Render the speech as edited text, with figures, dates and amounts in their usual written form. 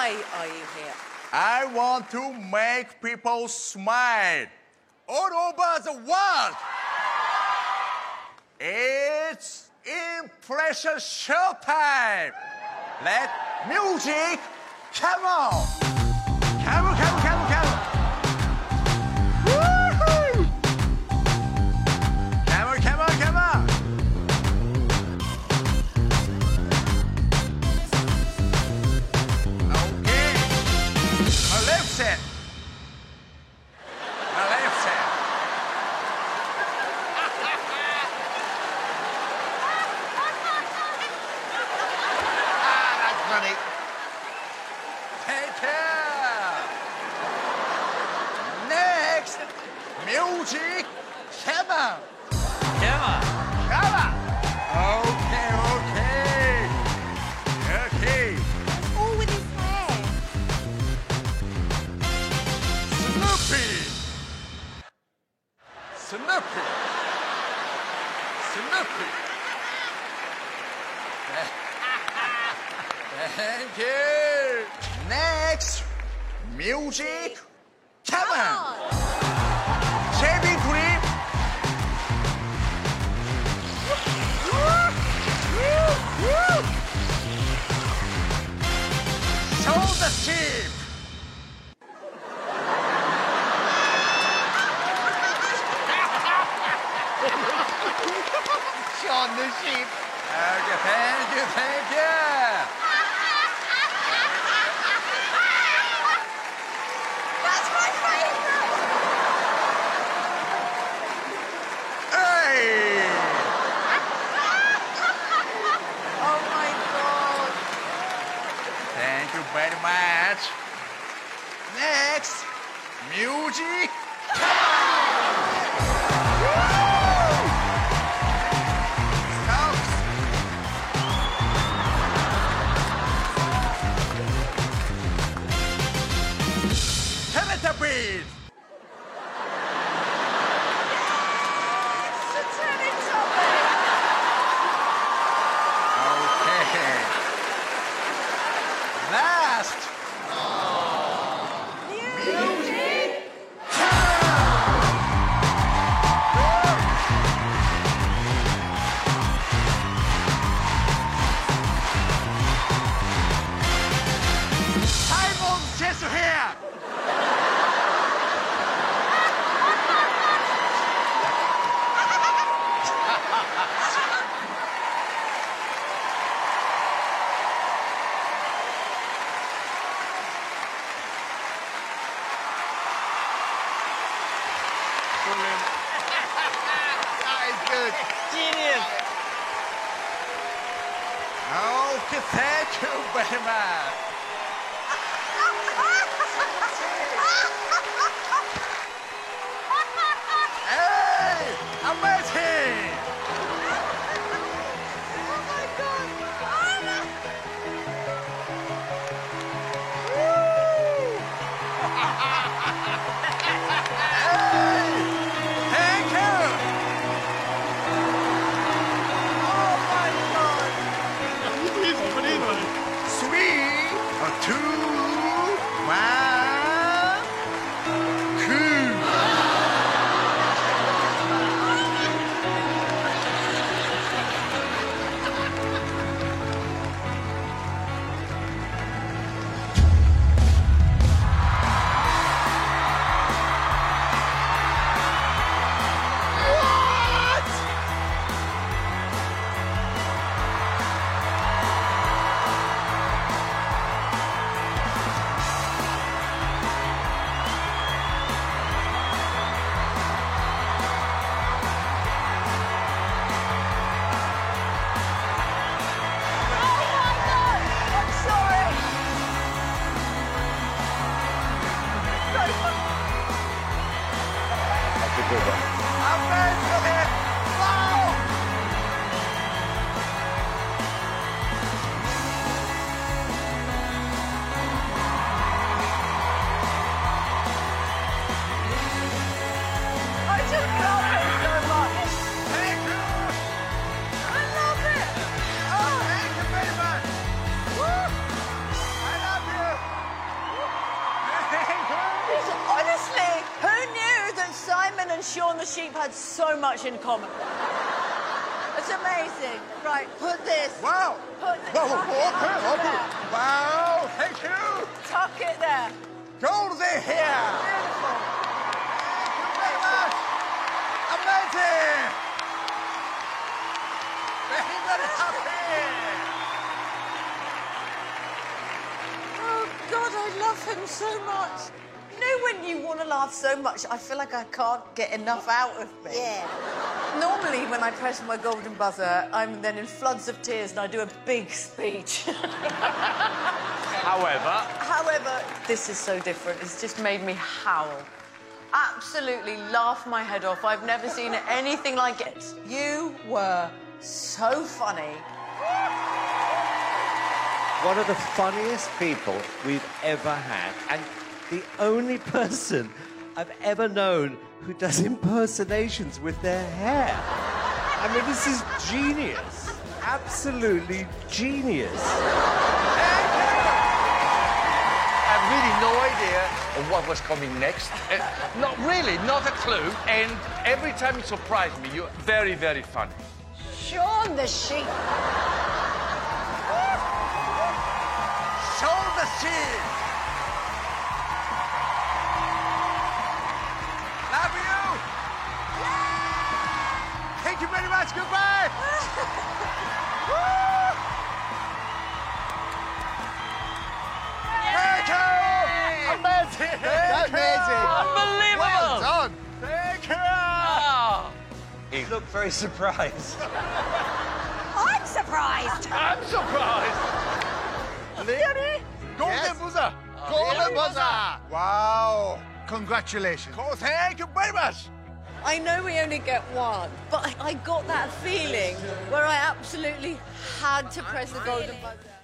Why are you here? I want to make people smile all over the world. It's impression showtime. Let music come on. Come on, come on, come on, come on. Woo-hoo. Come on, come on, come on. Okay. My left set. My left set. That's funny. Take care. Next, music. Come on. Come on. Come on. Okay, okay. Okay. What's all with his hair? Snoopy. Snoopy. Snoopy. Thank you. Next, music. Come on. Shaving cream. Show the sheep. Show the sheep. Okay, thank you, thank you. That's my favorite. Hey! Oh my God. Thank you very much. Next, music. Stops. Teletubbies. It's a Teletubby. Okay. Last. Music. Simon says here. That is good. Genius. Okay, thank you very much. Hey, amazing! Oh my God. Hey, thank you! Oh my God! 3, 2, 1, cool! What? I'm sorry. Amazing! Wow! I just love it so much. Thank you! I love it. Oh, thank you very much! Woo. I love you! Sean and Sean the sheep had so much in common. It's amazing. Right, put this. Wow. Put this. Whoa, Tuck it under there. Wow, thank you. Tuck it there. Go there here. Beautiful. Thank you very much. Amazing. Very, very happy. Oh, God, I love him so much. You know when you want to laugh so much, I feel like I can't get enough out of me. Yeah. Normally, when I press my golden buzzer, I'm then in floods of tears and I do a big speech. However, this is so different. It's just made me howl. Absolutely laugh my head off. I've never seen anything like it. You were so funny. One of the funniest people we've ever had, and the only person I've ever known who does impersonations with their hair. I mean, this is genius. Absolutely genius. I have really no idea of what was coming next. Not really, not a clue. And every time you surprise me, you're very, very funny. Sean the sheep. Show the sheep. Love you. Thank you very much. Goodbye. Thank you. Amazing. Amazing. Unbelievable. Well done. Thank you. Oh. You look very surprised. I'm surprised. I'm surprised. Really? Golden buzzer. Golden buzzer. Wow. Congratulations. Oh, thank you very much. I know we only get one, but I got that feeling where I absolutely had to press the golden buzzer.